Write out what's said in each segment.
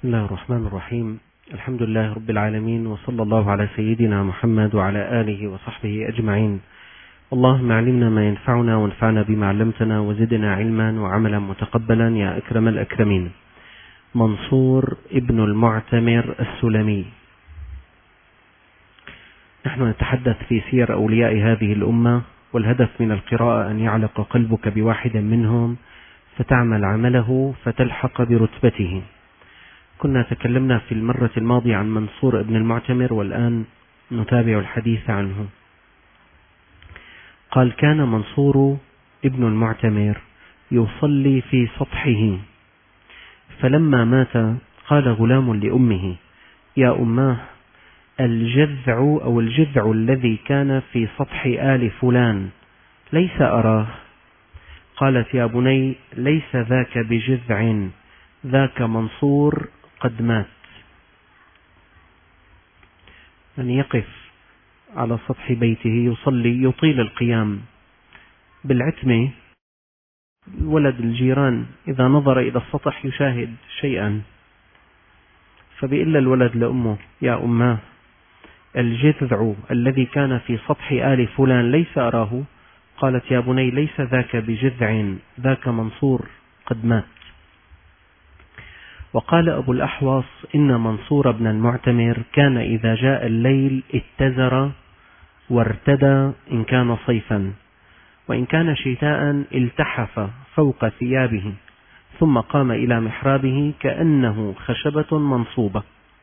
الله الرحمن الرحيم. الحمد لله رب العالمين، وصلى الله على سيدنا محمد وعلى آله وصحبه أجمعين. اللهم علمنا ما ينفعنا وانفعنا بما علمتنا وزدنا علما وعملا متقبلا يا أكرم الأكرمين. منصور ابن المعتمر السلمي. نحن نتحدث في سير أولياء هذه الأمة، والهدف من القراءة أن يعلق قلبك بواحد منهم فتعمل عمله فتلحق برتبته. كنا تكلمنا في المرة الماضية عن منصور ابن المعتمر، والآن نتابع الحديث عنه. قال: كان منصور ابن المعتمر يصلي في سطحه، فلما مات قال غلام لأمه: يا أماه، الجذع الذي كان في سطح آل فلان ليس أراه. قالت: يا بني، ليس ذاك بجذع، ذاك منصور قد مات. يعني يقف على سطح بيته يصلي، يطيل القيام بالعتمة. ولد الجيران إذا نظر إلى السطح يشاهد شيئا، فبيقول الولد لأمه: يا أماه، الجذع الذي كان في سطح آل فلان ليس أراه. قالت: يا بني، ليس ذاك بجذع، ذاك منصور قد مات. وقال أبو الأحوص: إن منصور بن المعتمر كان إذا جاء الليل اتزر وارتدى إن كان صيفا، وإن كان شتاء التحف فوق ثيابه، ثم قام إلى محرابه كأنه خشبة منصوبة.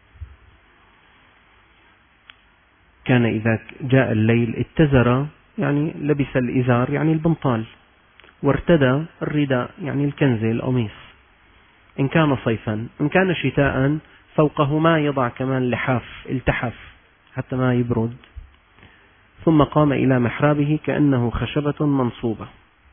كان إذا جاء الليل اتزر، يعني لبس الإزار يعني البنطال، وارتدى الرداء يعني الكنزة القميص إن كان صيفا. إن كان شتاء فوقه ما يضع كمان لحاف، التحف حتى ما يبرد. ثم قام إلى محرابه كأنه خشبة منصوبة.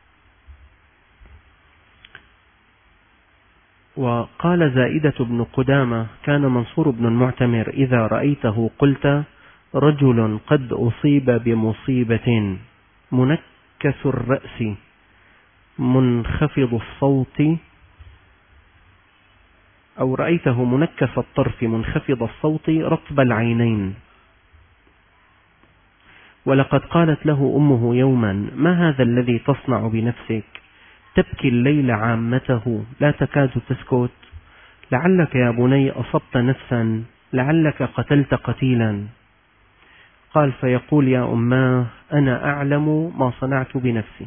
وقال زائدة بن قدامة: كان منصور بن المعتمر إذا رأيته قلت: رجل قد أصيب بمصيبة، منكس الرأس منخفض الصوت، أو رأيته منكس الطرف منخفض الصوت رطب العينين. ولقد قالت له أمه يوما: ما هذا الذي تصنع بنفسك؟ تبكي الليل عامته لا تكاد تسكت. لعلك يا بني أصبت نفسا، لعلك قتلت قتيلا. قال: فيقول: يا أماه، أنا أعلم ما صنعت بنفسي.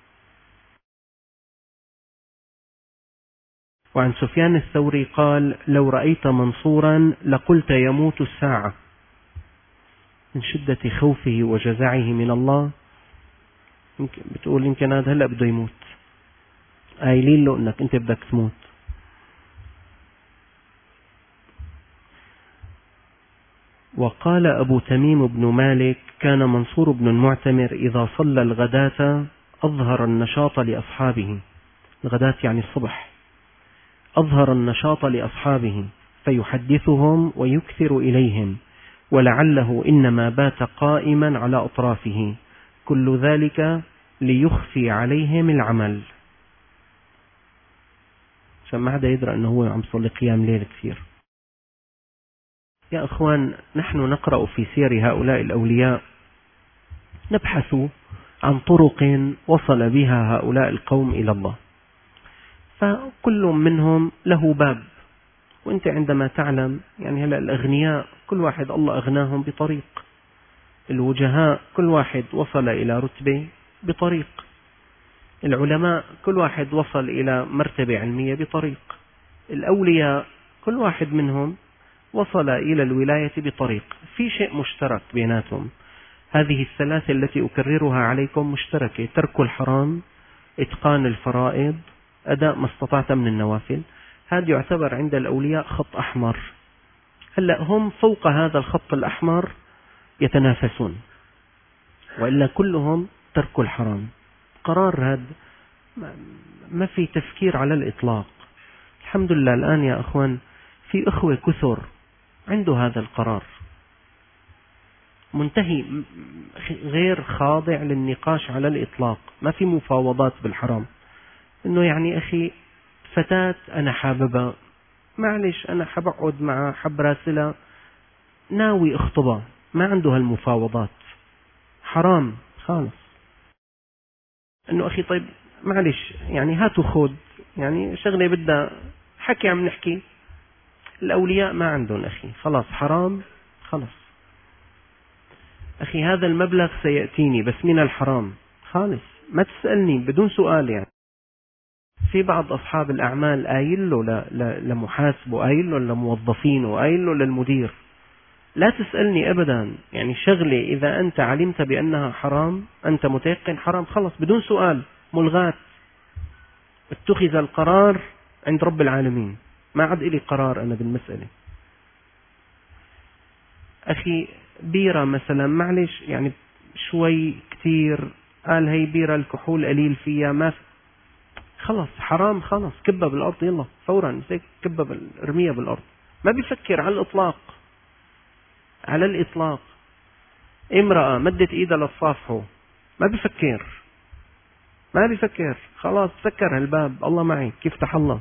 وعن سفيان الثوري قال: لو رأيت منصورا لقلت يموت الساعة، من شدة خوفه وجزعه من الله. بتقول يمكن هذا هلأ بده يموت، قايلين له انك انت بدك تموت. وقال أبو تميم بن مالك: كان منصور بن المعتمر إذا صلى الغداة أظهر النشاط لأصحابه. الغداة يعني الصبح. أظهر النشاط لأصحابه فيحدثهم ويكثر إليهم، ولعله إنما بات قائما على أطرافه، كل ذلك ليخفي عليهم العمل، عشان ما حدا يدرى أنه هو عم يصلي قيام ليل كثير. يا أخوان، نحن نقرأ في سير هؤلاء الأولياء، نبحث عن طرق وصل بها هؤلاء القوم إلى الله، فكل منهم له باب. وانت عندما تعلم، يعني هلأ الأغنياء كل واحد الله أغناهم بطريق، الوجهاء كل واحد وصل إلى رتبة بطريق، العلماء كل واحد وصل إلى مرتبة علمية بطريق، الأولياء كل واحد منهم وصل إلى الولاية بطريق. في شيء مشترك بيناتهم، هذه الثلاثة التي أكررها عليكم مشتركة: ترك الحرام، إتقان الفرائض، أداء ما استطعت من النوافل. هذا يعتبر عند الأولياء خط أحمر. هلأ هم فوق هذا الخط الأحمر يتنافسون، وإلا كلهم ترك الحرام. قرار هذا ما في تفكير على الإطلاق. الحمد لله الآن يا أخوان في أخوة كثر عنده هذا القرار منتهي، غير خاضع للنقاش على الإطلاق، ما في مفاوضات بالحرام. إنه يعني أخي فتاة أنا حاببها، معلش أنا حبقعد مع حب راسلة ناوي اخطبها، ما عنده هالمفاوضات، حرام خالص. انه اخي طيب معلش يعني هاتوا خود، يعني شغلة بدها حكي عم نحكي. الأولياء ما عندهم أخي، خلاص حرام خلاص. أخي هذا المبلغ سيأتيني بس من الحرام خالص، ما تسألني بدون سؤال. يعني في بعض أصحاب الأعمال قايل له لمحاسبه، قايل له لموظفينه، قايل له للمدير لا تسألني أبدا. يعني شغلة إذا أنت علمت بأنها حرام، أنت متيقن حرام، خلص بدون سؤال، ملغاة. اتخذ القرار عند رب العالمين، ما عاد إلي قرار أنا بالمسألة. أخي بيرة مثلا معلش يعني شوي كتير، قال هي بيرة الكحول قليل فيها، ما خلص حرام، خلص كبها بالأرض، يلا فورا كبها ارميها بالأرض. ما بيفكر على الإطلاق، على الإطلاق. امرأة مدت إيدها للصافحه، ما بيفكر، ما بيفكر، خلاص سكر هالباب، الله معي يفتح الله.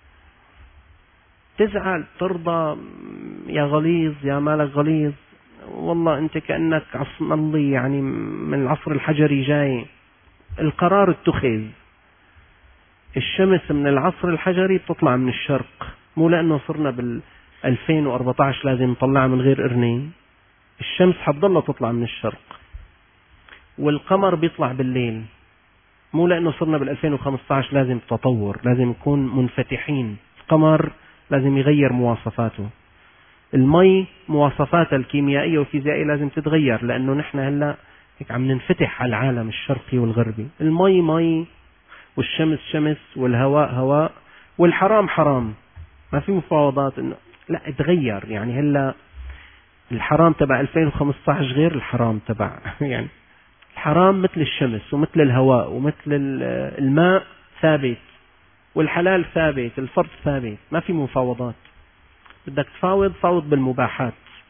تزعل ترضى، يا غليظ يا مالك غليظ، والله أنت كأنك عصملي يعني من العصر الحجري جاي. القرار اتخذ. الشمس من العصر الحجري بتطلع من الشرق، مو لأنه صرنا بال 2014 لازم نطلعها من غير قرنين. الشمس حتضلها تطلع من الشرق، والقمر بيطلع بالليل، مو لأنه صرنا بال 2015 لازم تطور، لازم نكون منفتحين. القمر لازم يغير مواصفاته. المي مواصفاتها الكيميائية والفيزيائية لازم تتغير، لأنه نحن هلا هيك عم ننفتح على العالم الشرقي والغربي. المي مي، والشمس شمس، والهواء هواء، والحرام حرام. ما في مفاوضات انه لا اتغير. يعني هلا الحرام تبع 2015 غير الحرام تبع يعني الحرام مثل الشمس ومثل الهواء ومثل الماء ثابت، والحلال ثابت، الفرض ثابت، ما في مفاوضات. بدك تفاوض، فاوض بالمباحات.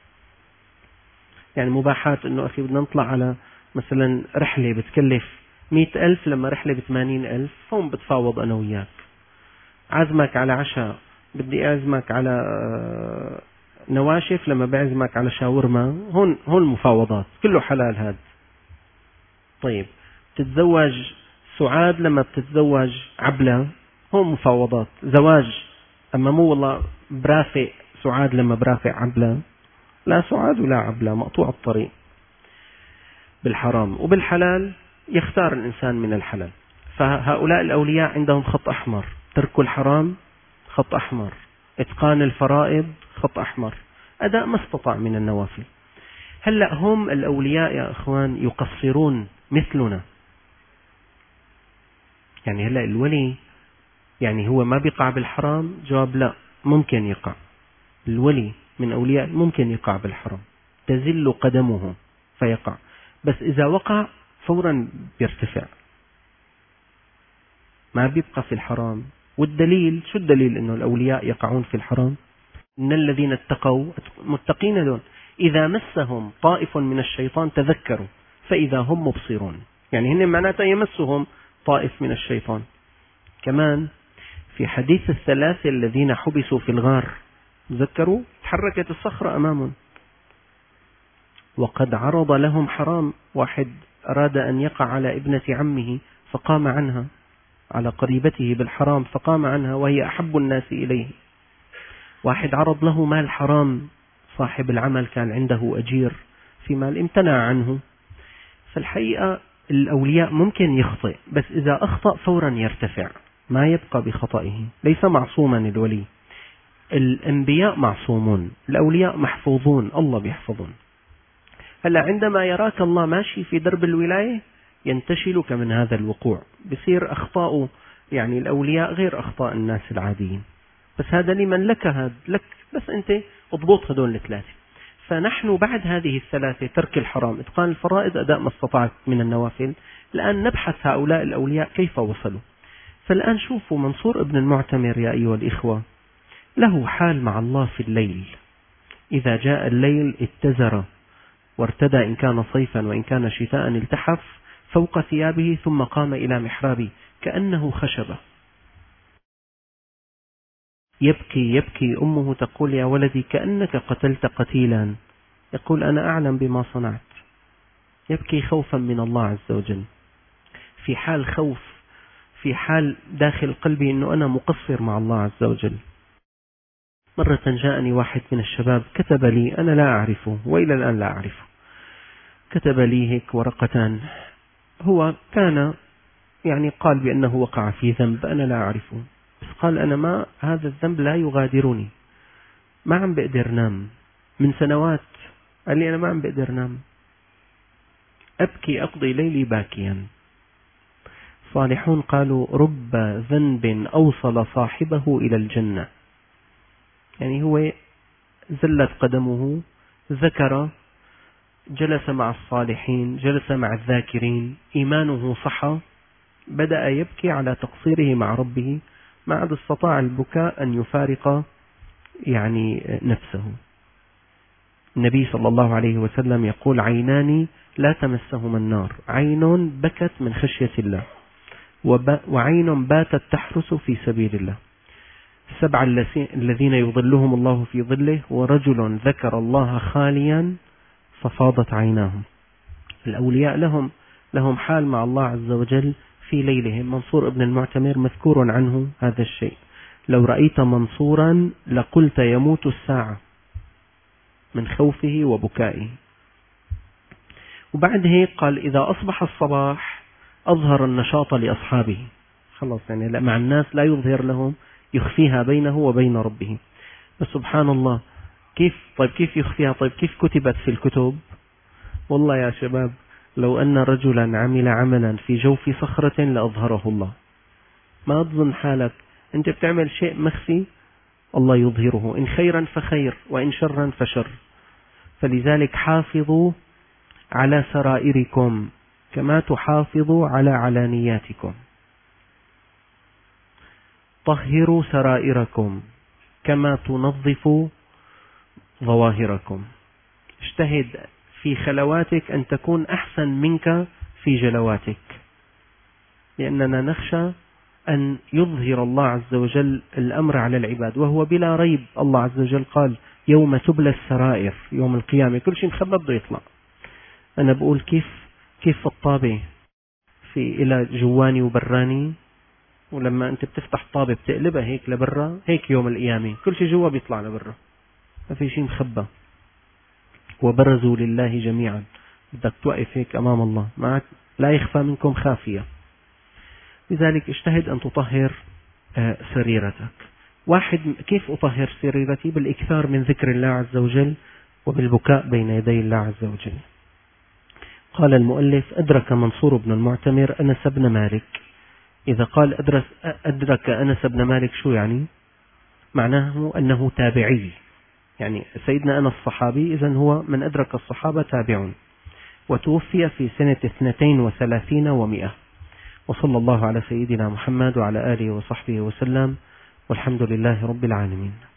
يعني مباحات انه اخي بدنا نطلع على مثلا رحلة بتكلف 100,000 لما رحلة ب80,000، هون بتفاوض انا وياك. عزمك على عشاء، بدي اعزمك على نواشف لما بعزمك على شاورما، هون المفاوضات، كله حلال هذا. طيب تتزوج سعاد لما بتتزوج عبلة، هون مفاوضات زواج. اما مو والله برافق سعاد لما برافق عبلة، لا سعاد ولا عبلة، مقطوع الطريق. بالحرام وبالحلال يختار الإنسان من الحلال. فهؤلاء الأولياء عندهم خط أحمر: ترك الحرام خط أحمر، إتقان الفرائض خط أحمر، أداء ما استطاع من النوافل. هلأ هم الأولياء يا أخوان يقصرون مثلنا. يعني هلأ الولي يعني هو ما بيقع بالحرام؟ جواب لا، ممكن يقع. الولي من أولياء ممكن يقع بالحرام، تزل قدمه فيقع، بس إذا وقع فورا بيرتفع، ما بيبقى في الحرام. والدليل شو الدليل أنه الأولياء يقعون في الحرام؟ إن الذين اتقوا، متقين دون، إذا مسهم طائف من الشيطان تذكروا فإذا هم مبصرون. يعني هن معناتها يمسهم طائف من الشيطان. كمان في حديث الثلاثة الذين حبسوا في الغار، تذكروا تحركت الصخرة أمامهم وقد عرض لهم حرام. واحد أراد أن يقع على ابنة عمه فقام عنها، على قريبته بالحرام فقام عنها وهي أحب الناس إليه. واحد عرض له مال حرام، صاحب العمل كان عنده أجير في مال امتنع عنه. فالحقيقة الأولياء ممكن يخطئ، بس إذا أخطأ فورا يرتفع، ما يبقى بخطئه. ليس معصوما الولي. الأنبياء معصومون، الأولياء محفوظون، الله بيحفظون. هلا عندما يراك الله ماشي في درب الولاية ينتشلك من هذا الوقوع، بصير أخطاء يعني الأولياء غير أخطاء الناس العاديين. بس هذا لمن لك، هذا لك، بس أنت اضبط هذول الثلاثة. فنحن بعد هذه الثلاثة: ترك الحرام، إتقان الفرائض، أداء ما استطعت من النوافل. الآن نبحث هؤلاء الأولياء كيف وصلوا. فالآن شوفوا منصور ابن المعتمر يا أيها الإخوة، له حال مع الله في الليل. إذا جاء الليل اتزر وارتدى، إن كان صيفا وإن كان شتاء التحف فوق ثيابه، ثم قام إلى محرابه كأنه خشبة. يبكي يبكي. أمه تقول: يا ولدي كأنك قتلت قتيلا. يقول: أنا أعلم بما صنعت. يبكي خوفا من الله عز وجل، في حال خوف، في حال داخل قلبي أنه أنا مقصر مع الله عز وجل. مرة جاءني واحد من الشباب كتب لي، أنا لا أعرفه وإلى الآن لا أعرفه، كتب لي هيك ورقتان. هو كان قال بأنه وقع في ذنب أنا لا أعرفه، بس قال: أنا ما هذا الذنب لا يغادرني، ما عم بقدر نام من سنوات. قال لي: أنا ما عم بقدر نام، أبكي أقضي ليلي باكيا. صالحون قالوا: رب ذنب أوصل صاحبه إلى الجنة. هو زلت قدمه، ذكر، جلس مع الصالحين، جلس مع الذاكرين، إيمانه صحى، بدأ يبكي على تقصيره مع ربه، ما عاد استطاع البكاء أن يفارق نفسه. النبي صلى الله عليه وسلم يقول: عينان لا تمسهما النار، عين بكت من خشية الله، وعين باتت تحرس في سبيل الله. 7 الذين يظلهم الله في ظله، ورجل ذكر الله خاليا ففاضت عيناهم. الأولياء لهم حال مع الله عز وجل في ليلهم. منصور ابن المعتمر مذكور عنه هذا الشيء: لو رأيت منصورا لقلت يموت الساعة من خوفه وبكائه. وبعد هيك قال: إذا أصبح الصباح أظهر النشاط لأصحابه. خلاص مع الناس لا يظهر لهم، يخفيها بينه وبين ربه. بس سبحان الله، كيف يخفيها؟ كيف كتبت في الكتب؟ والله يا شباب، لو أن رجلا عمل عملا في جوف صخرة لأظهره الله. ما تظن حالك أنت بتعمل شيء مخفي، الله يظهره، إن خيرا فخير وإن شرا فشر. فلذلك حافظوا على سرائركم كما تحافظوا على علانياتكم. طهروا سرائركم كما تنظفوا ظواهركم. اجتهد في خلواتك أن تكون أحسن منك في جلواتك، لأننا نخشى أن يظهر الله عز وجل الأمر على العباد، وهو بلا ريب. الله عز وجل قال: يوم تبلى السرائر، يوم القيامة كل شيء مخبى بده يطلع. أنا بقول كيف الطابة في إلى جواني وبراني، ولما أنت بتفتح طابة بتقلبها هيك لبرا، هيك يوم القيامة كل شيء جوا بيطلع لبرا، ما في شيء مخبى. وبرزوا لله جميعا، بدك توقف هيك أمام الله، لا يخفى منكم خافية. لذلك اجتهد أن تطهر سريرتك. كيف أطهر سريرتي؟ بالإكثار من ذكر الله عز وجل وبالبكاء بين يدي الله عز وجل. قال المؤلف: أدرك منصور بن المعتمر أنس بن مالك. إذا قال أدرك أنس بن مالك، شو يعني؟ معناه أنه تابعي، سيدنا أنس صحابي، إذن هو من أدرك الصحابة تابع. وتوفي في سنة 32 و100. وصلى الله على سيدنا محمد وعلى آله وصحبه وسلم، والحمد لله رب العالمين.